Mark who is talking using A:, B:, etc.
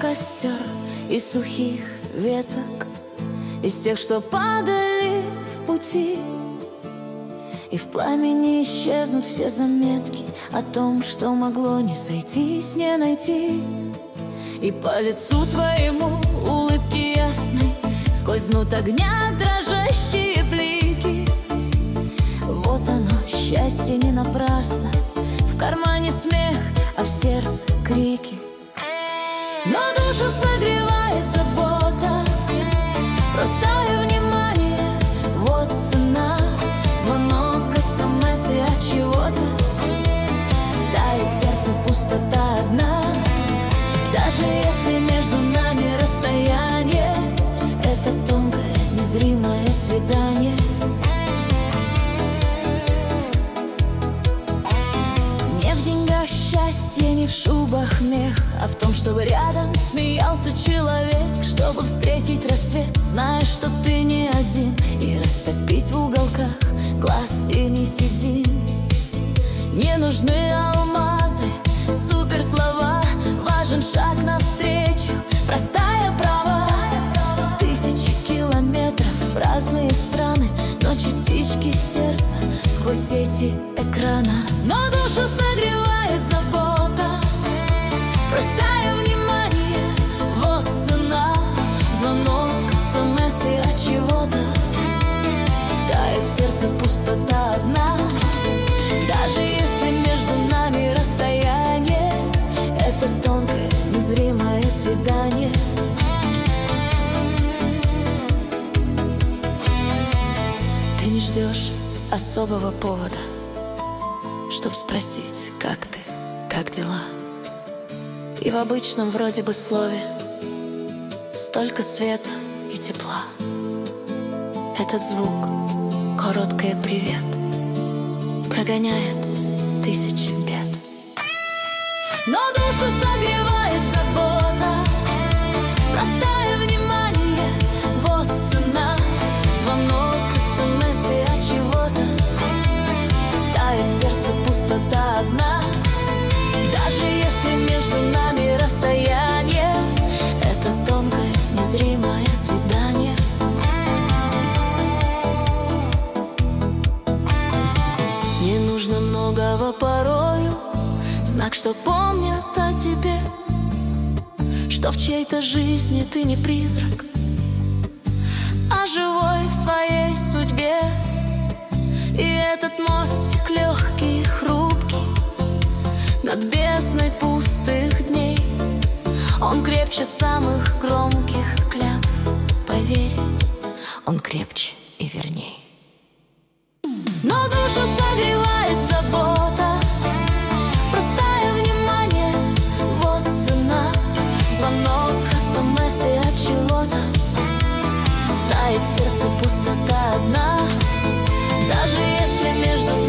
A: костер из сухих веток, из тех, что падали в пути. И в пламени исчезнут все заметки о том, что могло не сойтись, не найти. И по лицу твоему улыбки ясной скользнут огня дрожащие блики. Вот оно, счастье не напрасно. В кармане смех, а в сердце крики. Но душу согревает забота, простое внимание, вот цена. Звонок, СМС и от чего-то тает сердце, пустота одна. Даже если между нами расстояние, это тонкое, незримое свидание. Не в деньгах счастье, не в шубах мех, а в том, чтобы рядом смеялся человек, чтобы встретить рассвет, зная, что ты не один, и растопить в уголках глаз и не сиди. Не нужны алмазы, суперслова, важен шаг навстречу, простая права. Тысячи километров в разные страны, но частички сердца сквозь эти экрана. Но душу согревает забота, простое внимание, вот цена. Звонок, СМС и от чего-то тает в сердце, пустота одна. Даже если между нами расстояние, это тонкое, незримое свидание. Ты не ждешь особого повода, чтоб спросить, как ты, как дела. И в обычном вроде бы слове столько света и тепла. Этот звук, короткое привет, прогоняет тысячи бед. Но душу согревает забота, простое внимание, вот цена. Звонок, СМС и от чего-то тает сердце, пустота одна. Даже если между нами расстояние, это тонкое, незримое свидание. Не нужно многого порою, знак, что помнят о тебе, что в чьей-то жизни ты не призрак, а живой в своей судьбе. И этот мостик легкий и хрупкий над бездной пустых дней, он крепче самых громких клятв, поверь, он крепче и верней. Но душу согревает забота, простое внимание, вот цена. Звонок, СМС и от чего-то тает сердце, пустота одна. Даже если между